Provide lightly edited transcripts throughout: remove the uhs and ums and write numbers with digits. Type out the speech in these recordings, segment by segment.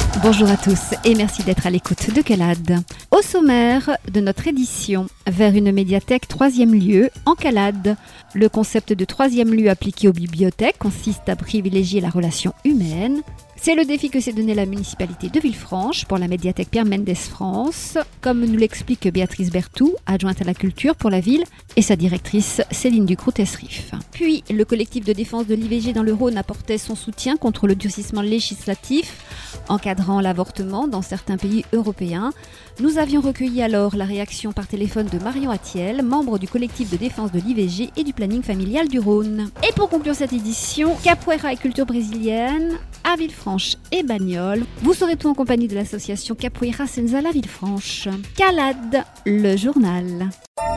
Bonjour à tous et merci d'être à l'écoute de Calade. Au sommaire de notre édition, vers une médiathèque troisième lieu en Calade. Le concept de troisième lieu appliqué aux bibliothèques consiste à privilégier la relation humaine. C'est le défi que s'est donné la municipalité de Villefranche pour la médiathèque Pierre Mendès France, comme nous l'explique Béatrice Berthoud, adjointe à la culture pour la ville, et sa directrice Céline Ducrot-Esrif. Puis, le collectif de défense de l'IVG dans le Rhône apportait son soutien contre le durcissement législatif encadrant l'avortement dans certains pays européens. Nous avions recueilli alors la réaction par téléphone de Marion Attiel, membre du collectif de défense de l'IVG et du planning familial du Rhône. Et pour conclure cette édition, capoeira et culture brésilienne à Villefranche et Bagnoles. Vous saurez tout en compagnie de l'association Capoeira Senzala Villefranche. Calade, le journal.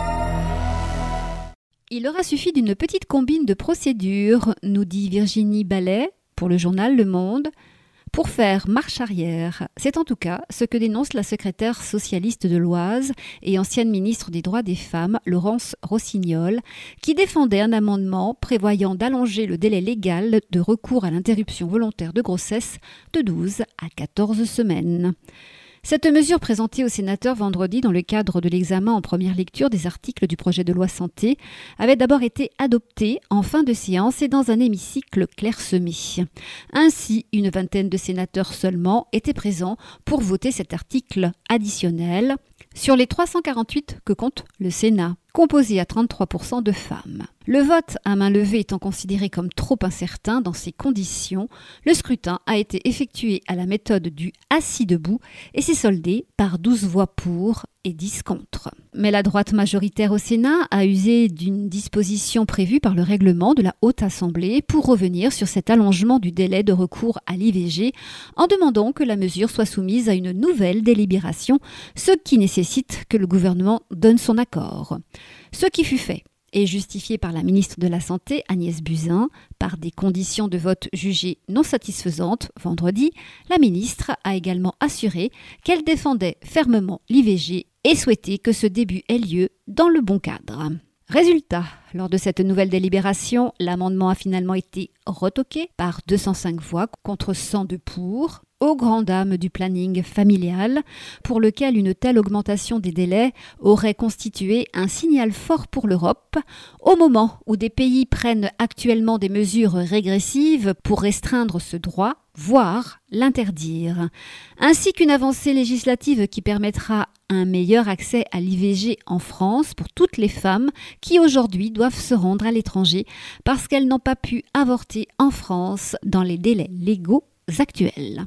Il aura suffi d'une petite combine de procédures, nous dit Virginie Ballet pour le journal Le Monde, pour faire marche arrière. C'est en tout cas ce que dénonce la secrétaire socialiste de l'Oise et ancienne ministre des Droits des Femmes, Laurence Rossignol, qui défendait un amendement prévoyant d'allonger le délai légal de recours à l'interruption volontaire de grossesse de 12 à 14 semaines. Cette mesure présentée aux sénateurs vendredi dans le cadre de l'examen en première lecture des articles du projet de loi santé avait d'abord été adoptée en fin de séance et dans un hémicycle clairsemé. Ainsi, une vingtaine de sénateurs seulement étaient présents pour voter cet article additionnel sur les 348 que compte le Sénat, composé à 33% de femmes. Le vote à main levée étant considéré comme trop incertain dans ces conditions, le scrutin a été effectué à la méthode du assis debout et s'est soldé par 12 voix pour et 10 contre. Mais la droite majoritaire au Sénat a usé d'une disposition prévue par le règlement de la Haute Assemblée pour revenir sur cet allongement du délai de recours à l'IVG en demandant que la mesure soit soumise à une nouvelle délibération, ce qui nécessite que le gouvernement donne son accord. Ce qui fut fait est justifié par la ministre de la Santé, Agnès Buzyn, par des conditions de vote jugées non satisfaisantes. Vendredi, la ministre a également assuré qu'elle défendait fermement l'IVG et souhaitait que ce début ait lieu dans le bon cadre. Résultat, lors de cette nouvelle délibération, l'amendement a finalement été retoqué par 205 voix contre 102 pour, aux grandes dames du planning familial, pour lequel une telle augmentation des délais aurait constitué un signal fort pour l'Europe, au moment où des pays prennent actuellement des mesures régressives pour restreindre ce droit, voire l'interdire, ainsi qu'une avancée législative qui permettra un meilleur accès à l'IVG en France pour toutes les femmes qui aujourd'hui doivent se rendre à l'étranger parce qu'elles n'ont pas pu avorter en France dans les délais légaux actuels.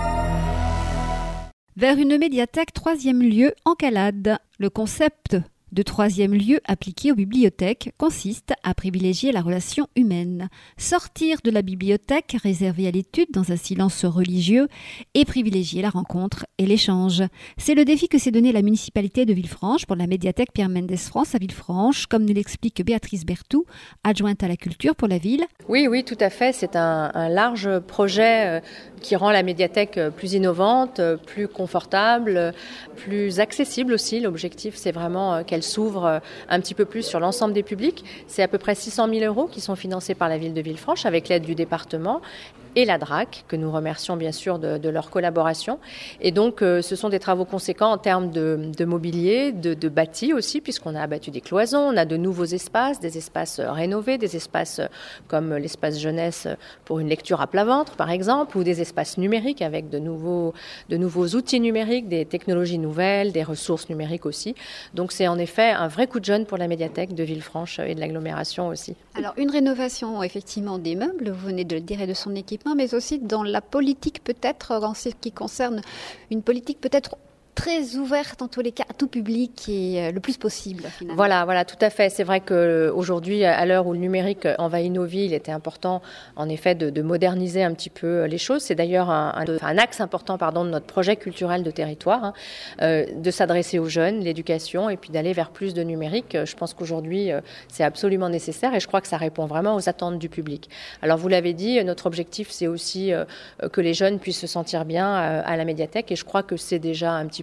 Vers une médiathèque troisième lieu en Calade. Le concept de troisième lieu appliqué aux bibliothèques consiste à privilégier la relation humaine, sortir de la bibliothèque réservée à l'étude dans un silence religieux et privilégier la rencontre et l'échange. C'est le défi que s'est donné la municipalité de Villefranche pour la médiathèque Pierre Mendès France à Villefranche, comme nous l'explique Béatrice Berthoud, adjointe à la culture pour la ville. Oui, tout à fait. C'est un large projet qui rend la médiathèque plus innovante, plus confortable, plus accessible aussi. L'objectif, c'est vraiment qu'elle s'ouvre un petit peu plus sur l'ensemble des publics. C'est à peu près 600 000 € qui sont financés par la ville de Villefranche avec l'aide du département et la DRAC, que nous remercions bien sûr de leur collaboration. Et donc, ce sont des travaux conséquents en termes de mobilier, de bâti aussi, puisqu'on a abattu des cloisons, on a de nouveaux espaces, des espaces rénovés, des espaces comme l'espace jeunesse pour une lecture à plat ventre, par exemple, ou des espaces numériques avec de nouveaux outils numériques, des technologies nouvelles, des ressources numériques aussi. Donc, c'est en effet un vrai coup de jeune pour la médiathèque de Villefranche et de l'agglomération aussi. Alors, une rénovation effectivement des meubles, vous venez de le dire, et de son équipement, mais aussi dans la politique peut-être, en ce qui concerne une politique peut-être très ouverte en tous les cas à tout public et le plus possible finalement. Voilà, tout à fait. C'est vrai qu'aujourd'hui, à l'heure où le numérique envahit nos vies, il était important en effet de moderniser un petit peu les choses. C'est d'ailleurs un axe important de notre projet culturel de territoire, de s'adresser aux jeunes, l'éducation et puis d'aller vers plus de numérique. Je pense qu'aujourd'hui, c'est absolument nécessaire et je crois que ça répond vraiment aux attentes du public. Alors vous l'avez dit, notre objectif c'est aussi que les jeunes puissent se sentir bien à la médiathèque et je crois que c'est déjà un petit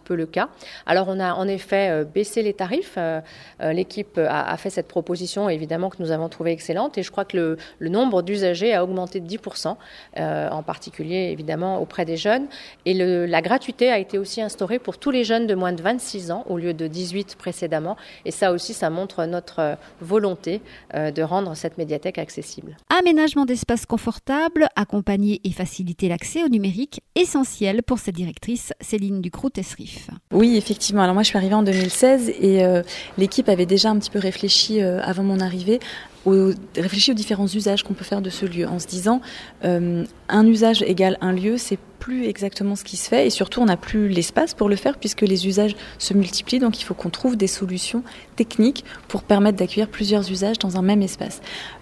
peu le cas. Alors on a en effet baissé les tarifs. L'équipe a fait cette proposition, évidemment, que nous avons trouvée excellente. Et je crois que le nombre d'usagers a augmenté de 10%, en particulier évidemment auprès des jeunes. Et la gratuité a été aussi instaurée pour tous les jeunes de moins de 26 ans au lieu de 18 précédemment. Et ça aussi, ça montre notre volonté de rendre cette médiathèque accessible. Aménagement d'espaces confortables, accompagner et faciliter l'accès au numérique, essentiel pour cette directrice Céline Ducrot-Tesrif. Oui, effectivement. Alors moi, je suis arrivée en 2016 et l'équipe avait déjà un petit peu réfléchi avant mon arrivée réfléchir aux différents usages qu'on peut faire de ce lieu en se disant un usage égale un lieu, c'est plus exactement ce qui se fait et surtout on n'a plus l'espace pour le faire puisque les usages se multiplient, donc il faut qu'on trouve des solutions techniques pour permettre d'accueillir plusieurs usages dans un même espace.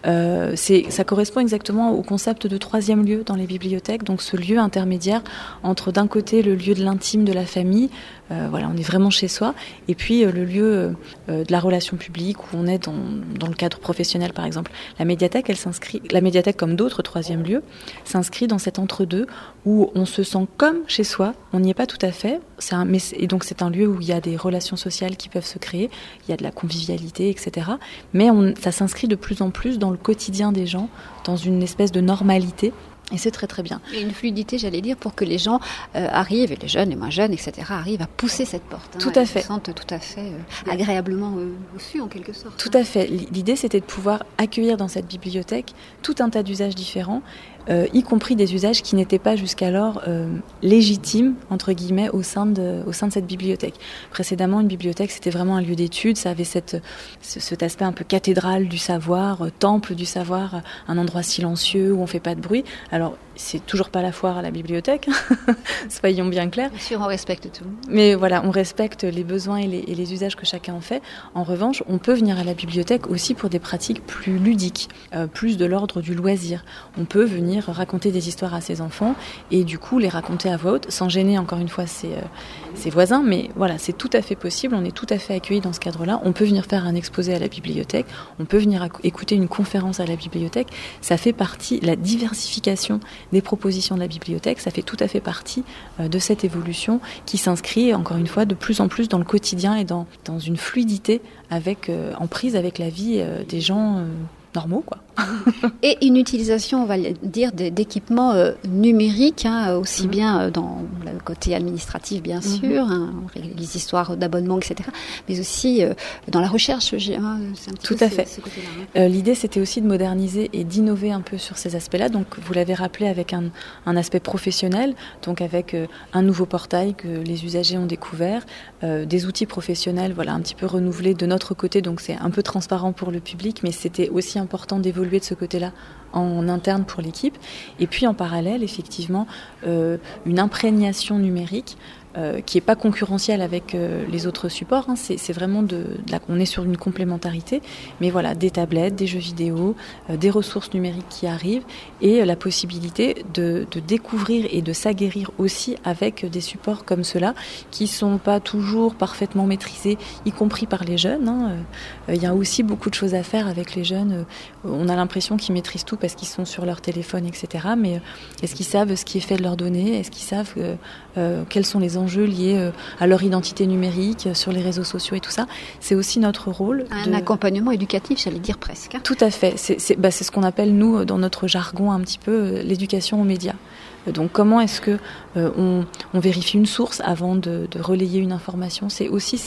Ça correspond exactement au concept de troisième lieu dans les bibliothèques, donc ce lieu intermédiaire entre d'un côté le lieu de l'intime de la famille, voilà, on est vraiment chez soi, et puis le lieu de la relation publique où on est dans le cadre professionnel par exemple. La médiathèque comme d'autres troisième lieux s'inscrit dans cet entre-deux où on se sent comme chez soi, on n'y est pas tout à fait, et donc c'est un lieu où il y a des relations sociales qui peuvent se créer, il y a de la convivialité, etc. Mais ça s'inscrit de plus en plus dans le quotidien des gens, dans une espèce de normalité. Et c'est très très bien. Et une fluidité, j'allais dire, pour que les gens arrivent, et les jeunes, les moins jeunes, etc., arrivent à pousser cette porte. Tout à fait. Se sentent tout à fait agréablement reçus, en quelque sorte. Tout à fait. L'idée, c'était de pouvoir accueillir dans cette bibliothèque tout un tas d'usages différents, y compris des usages qui n'étaient pas jusqu'alors légitimes, entre guillemets, au sein de cette bibliothèque. Précédemment, une bibliothèque, c'était vraiment un lieu d'étude, ça avait cet aspect un peu cathédrale du savoir, temple du savoir, un endroit silencieux où on ne fait pas de bruit. Alors, c'est toujours pas la foire à la bibliothèque, soyons bien clairs. Bien sûr, on respecte tout. Mais voilà, on respecte les besoins et les usages que chacun en fait. En revanche, on peut venir à la bibliothèque aussi pour des pratiques plus ludiques, plus de l'ordre du loisir. On peut venir raconter des histoires à ses enfants et du coup les raconter à voix haute, sans gêner encore une fois ses voisins. Mais voilà, c'est tout à fait possible, on est tout à fait accueillis dans ce cadre-là. On peut venir faire un exposé à la bibliothèque, on peut venir écouter une conférence à la bibliothèque. Ça fait partie, la diversification des propositions de la bibliothèque, ça fait tout à fait partie de cette évolution qui s'inscrit, encore une fois, de plus en plus dans le quotidien et dans une fluidité en prise avec la vie des gens normaux, quoi. Et une utilisation, on va dire, d'équipements numériques, aussi bien dans le côté administratif, bien sûr, les histoires d'abonnement, etc., mais aussi dans la recherche. C'est un petit Tout peu à fait. ce côté-là. L'idée, c'était aussi de moderniser et d'innover un peu sur ces aspects-là. Donc, vous l'avez rappelé, avec un aspect professionnel, donc avec un nouveau portail que les usagers ont découvert, des outils professionnels, voilà, un petit peu renouvelés de notre côté, donc c'est un peu transparent pour le public, mais c'était aussi important d'évoluer de ce côté-là en interne pour l'équipe. Et puis en parallèle, effectivement, une imprégnation numérique qui n'est pas concurrentielle avec les autres supports. C'est vraiment on est sur une complémentarité. Mais voilà, des tablettes, des jeux vidéo, des ressources numériques qui arrivent et la possibilité de découvrir et de s'aguerrir aussi avec des supports comme ceux-là qui ne sont pas toujours parfaitement maîtrisés, y compris par les jeunes. Il y a aussi beaucoup de choses à faire avec les jeunes. On a l'impression qu'ils maîtrisent tout parce qu'ils sont sur leur téléphone, etc. Mais est-ce qu'ils savent ce qui est fait de leurs données ? Est-ce qu'ils savent quels sont les enjeux liés à leur identité numérique, sur les réseaux sociaux et tout ça? C'est aussi notre rôle. Un accompagnement éducatif, j'allais dire presque. Tout à fait. C'est ce qu'on appelle, nous, dans notre jargon, un petit peu l'éducation aux médias. Donc comment est-ce que on vérifie une source avant de relayer une information? C'est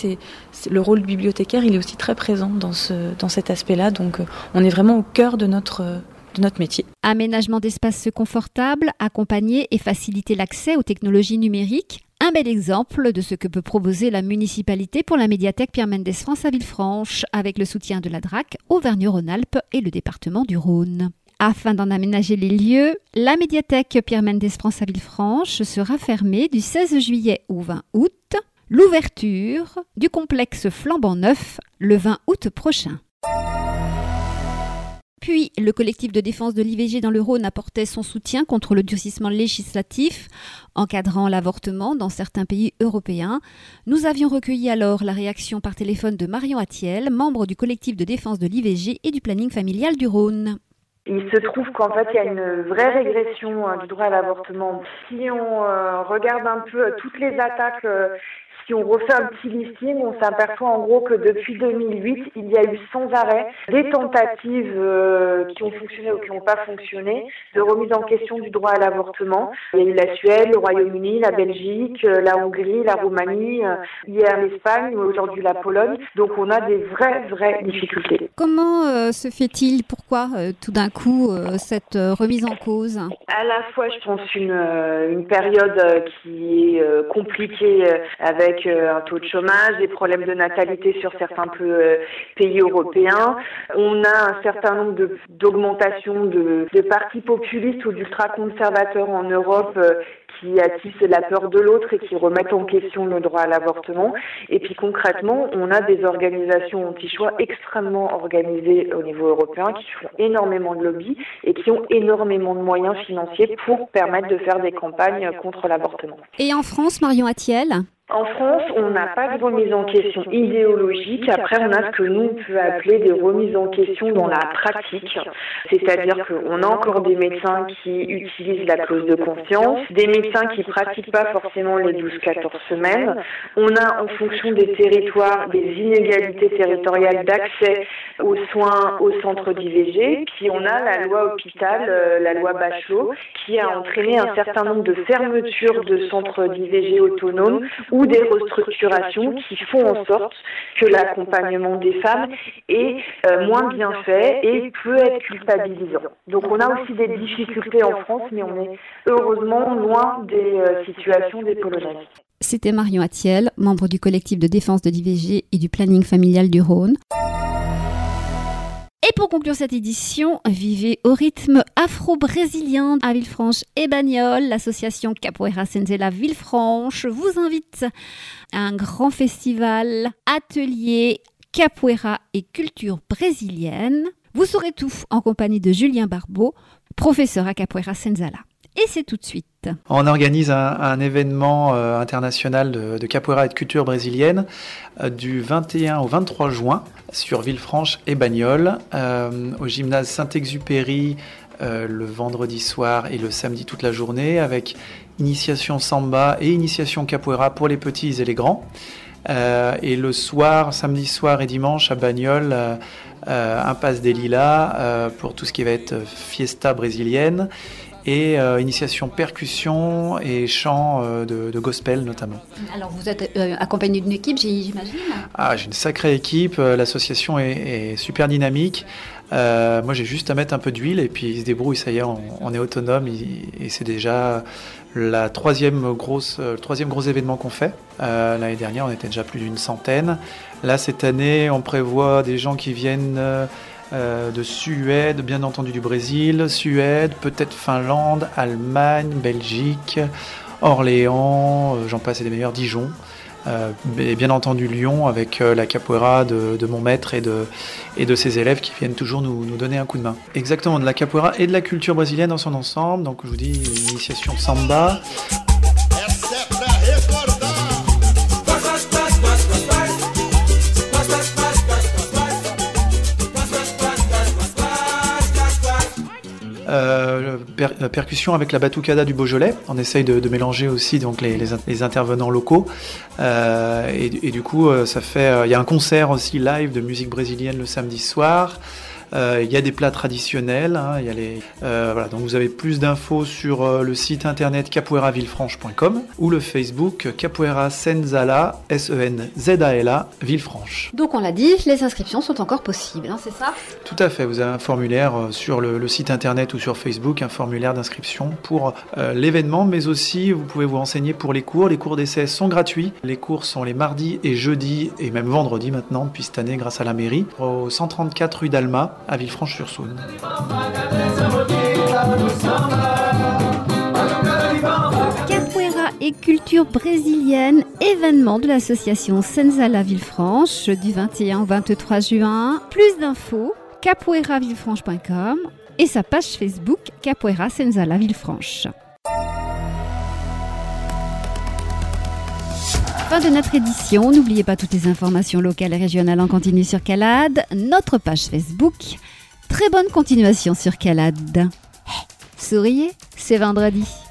le rôle du bibliothécaire, il est aussi très présent dans cet aspect-là. Donc on est vraiment au cœur de notre métier. Aménagement d'espaces confortables, accompagner et faciliter l'accès aux technologies numériques. Un bel exemple de ce que peut proposer la municipalité pour la médiathèque Pierre Mendès France à Villefranche, avec le soutien de la DRAC, Auvergne-Rhône-Alpes et le département du Rhône. Afin d'en aménager les lieux, la médiathèque Pierre Mendès France à Villefranche sera fermée du 16 juillet au 20 août. L'ouverture du complexe flambant neuf le 20 août prochain. Puis, le collectif de défense de l'IVG dans le Rhône apportait son soutien contre le durcissement législatif encadrant l'avortement dans certains pays européens. Nous avions recueilli alors la réaction par téléphone de Marion Attiel, membre du collectif de défense de l'IVG et du planning familial du Rhône. Il se trouve qu'en fait, il y a une vraie régression du droit à l'avortement. Si on regarde un peu toutes les attaques si on refait un petit listing, on s'aperçoit en gros que depuis 2008, il y a eu sans arrêt des tentatives qui ont fonctionné ou qui n'ont pas fonctionné, de remise en question du droit à l'avortement. Il y a eu la Suède, le Royaume-Uni, la Belgique, la Hongrie, la Roumanie, hier l'Espagne, aujourd'hui la Pologne. Donc on a des vraies difficultés. Comment se fait-il, pourquoi tout d'un coup cette remise en cause ? À la fois, je pense, une période qui est compliquée avec un taux de chômage, des problèmes de natalité sur certains pays européens. On a un certain nombre d'augmentations de partis populistes ou d'ultra-conservateurs en Europe qui attisent la peur de l'autre et qui remettent en question le droit à l'avortement. Et puis concrètement, on a des organisations anti-choix extrêmement organisées au niveau européen qui font énormément de lobby et qui ont énormément de moyens financiers pour permettre de faire des campagnes contre l'avortement. Et en France, Marion Attiel ? En France, on n'a pas de remise en question idéologique. Après, on a ce que nous, on peut appeler des remises en question dans la pratique. C'est-à-dire qu'on a encore des médecins qui utilisent la clause de conscience, des médecins qui pratiquent pas forcément les 12-14 semaines. On a, en fonction des territoires, des inégalités territoriales d'accès aux soins au centre d'IVG. Puis on a la loi hôpital, la loi Bachelot, qui a entraîné un certain nombre de fermetures de centres d'IVG autonomes ou des restructurations qui font en sorte que l'accompagnement des femmes est moins bien fait et peut être culpabilisant. Donc on a aussi des difficultés en France, mais on est heureusement loin des situations des Polonaises. C'était Marion Attiel, membre du collectif de défense de l'IVG et du planning familial du Rhône. Et pour conclure cette édition, vivez au rythme afro-brésilien à Villefranche et Bagnoles. L'association Capoeira Senzala Villefranche vous invite à un grand festival, atelier capoeira et culture brésilienne. Vous saurez tout en compagnie de Julien Barbeau, professeur à Capoeira Senzala. Et c'est tout de suite. On organise un événement international de capoeira et de culture brésilienne du 21 au 23 juin sur Villefranche et Bagnoles, au gymnase Saint-Exupéry le vendredi soir et le samedi toute la journée, avec initiation samba et initiation capoeira pour les petits et les grands. Et le soir, samedi soir et dimanche à Bagnoles, impasse des Lilas pour tout ce qui va être fiesta brésilienne. Et initiation percussion et chant de gospel notamment. Alors vous êtes accompagné d'une équipe, j'imagine ? Ah, j'ai une sacrée équipe, l'association est super dynamique. Moi j'ai juste à mettre un peu d'huile et puis ils se débrouillent, ça y est, on est autonome et c'est déjà le troisième gros événement qu'on fait. L'année dernière on était déjà plus d'une centaine. Là cette année on prévoit des gens qui viennent de Suède, bien entendu du Brésil, Suède, peut-être Finlande, Allemagne, Belgique, Orléans, j'en passe et des meilleurs, Dijon, et bien entendu Lyon avec la capoeira de mon maître et de ses élèves qui viennent toujours nous donner un coup de main. Exactement, de la capoeira et de la culture brésilienne dans son ensemble, donc je vous dis initiation samba. Percussion avec la batucada du Beaujolais. On essaye de mélanger aussi donc les intervenants locaux et du coup ça fait il y a un concert aussi live de musique brésilienne le samedi soir. Il y a des plats traditionnels, hein, il y a voilà, donc vous avez plus d'infos sur le site internet capoeiravillefranche.com ou le Facebook Capoeira Senzala, Senzala Villefranche. Donc on l'a dit, les inscriptions sont encore possibles, hein, c'est ça ? Tout à fait, vous avez un formulaire sur le site internet ou sur Facebook, un formulaire d'inscription pour l'événement, mais aussi vous pouvez vous renseigner pour les cours. Les cours d'essai sont gratuits, les cours sont les mardis et jeudis et même vendredis maintenant, depuis cette année grâce à la mairie, au 134 rue d'Alma, à Villefranche-sur-Saône. Capoeira et culture brésilienne, événement de l'association Senzala Villefranche du 21 au 23 juin. Plus d'infos, capoeiravillefranche.com et sa page Facebook Capoeira Senzala Villefranche. Fin de notre édition. N'oubliez pas toutes les informations locales et régionales en continu sur Calade, notre page Facebook. Très bonne continuation sur Calade. Souriez, c'est vendredi.